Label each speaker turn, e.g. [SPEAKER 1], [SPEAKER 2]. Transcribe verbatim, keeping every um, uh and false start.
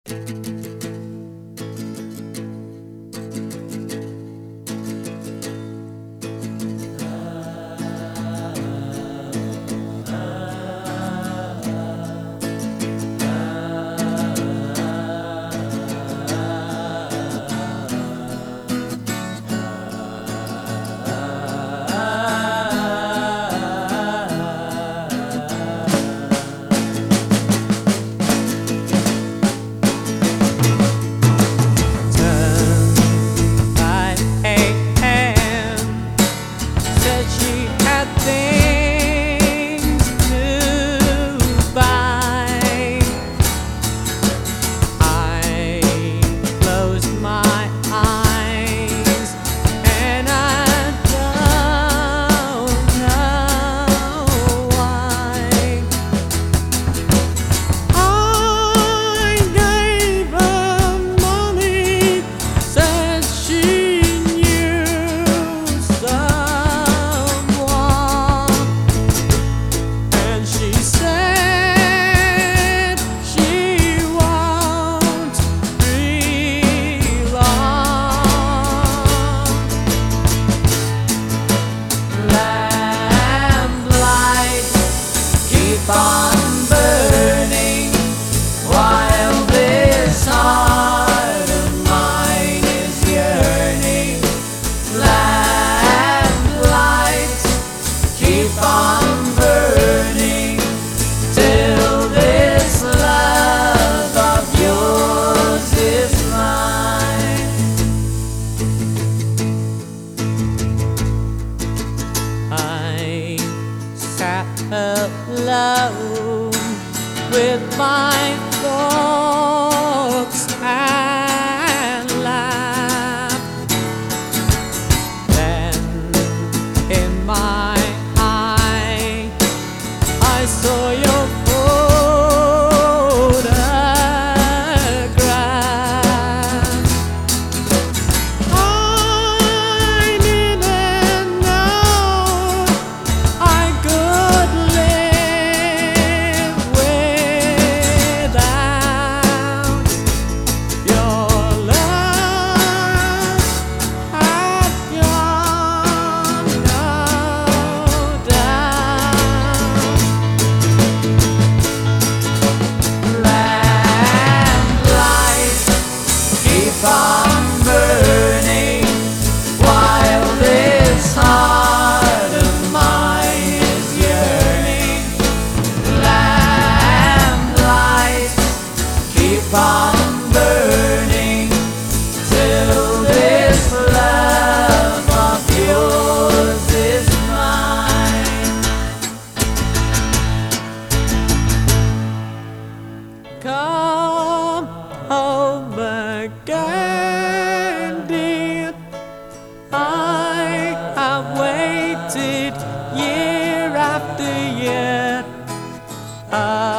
[SPEAKER 1] alone with my thoughts and laugh. Then in my eye I saw your photograph. I didn't know I could live without your love. Had gone no doubt. Lamplight, keep on burning while this heart of mine is yearning. Lamplight, keep on burning till this love of yours is mine. Come home again, dear. I have waited year after year. I